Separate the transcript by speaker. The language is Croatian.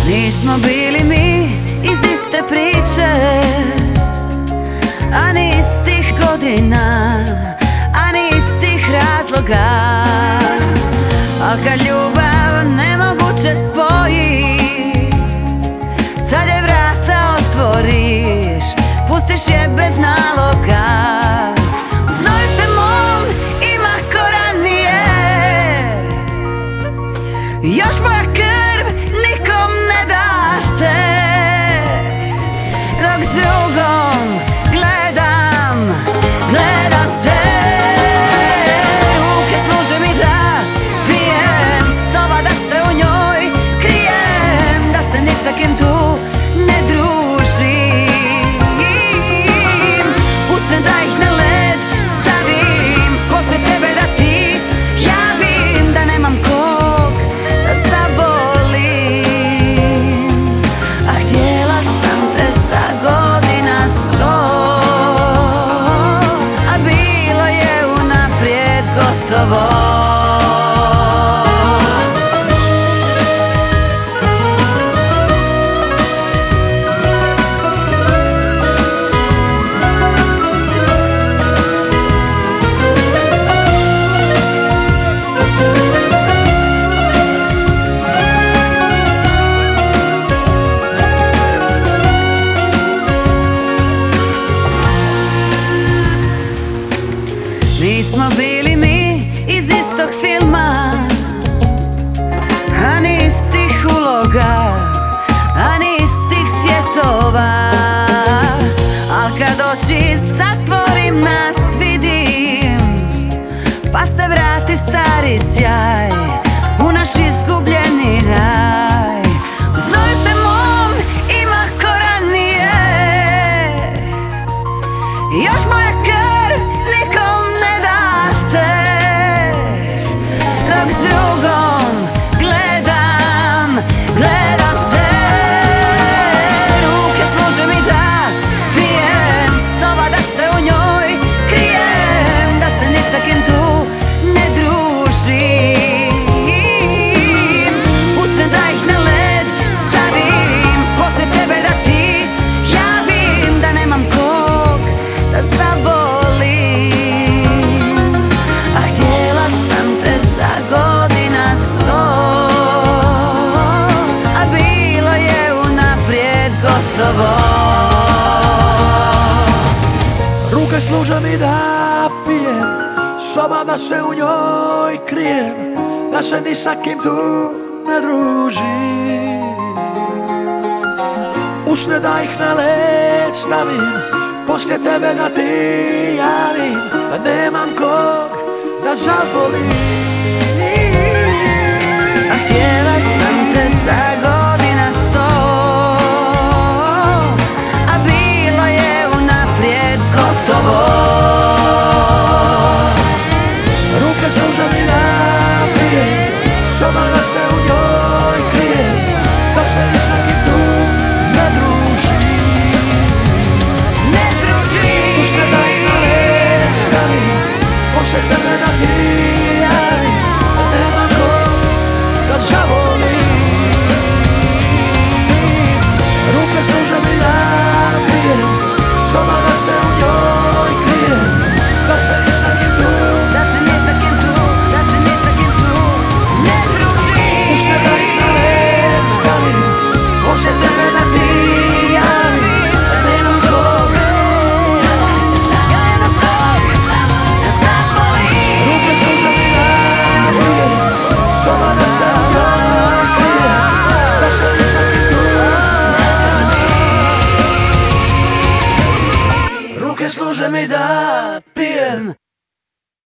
Speaker 1: Nismo bili mi iz iste priče, a ni istih godina, a ni istih razloga. Al kad ljubav nemoguće spoji, tad je vrata otvoriš, pustiš je bez naloga. U znoju te mom ima ko ranije, još moja krv nikom ne date. Dok s drugom gledam te, ruke služe mi da pijem, soba da se u njoj krijem, da se ni sa kim tu ne družim. Usne da ih na led stavim, poslije tebe da ti javim, da nemam kog da zavolim. A htjela sam te za godina 100, a bilo je unaprijed gotovo. Nismo bili mi iz istog filma, a ni istih uloga, a ni istih svjetova. Al kad oči zatvorim nas vidim, pa se vrati stari sjaj u naš izgubljeni raj. U znoju te mom ima ko ranije, još moja krv nikom ne date. Dok s drugom gledam te, ruke služe mi da pijem, soba da se u njoj krijem, da se ni sa kim tu ne družim. Usne da ih na led stavim, poslije tebe da ti javim, da nemam kog da zavolim. A htjela sam te za godina 100, a bilo je unaprijed gotovo.
Speaker 2: Ruke služe mi da pijem, soba da se u njoj krijem, da se ni sa kim tu ne družim. Usne da ih na led stavim, poslije tebe da ti javim, da nemam kog da zavolim.
Speaker 1: A htjela sam te za godina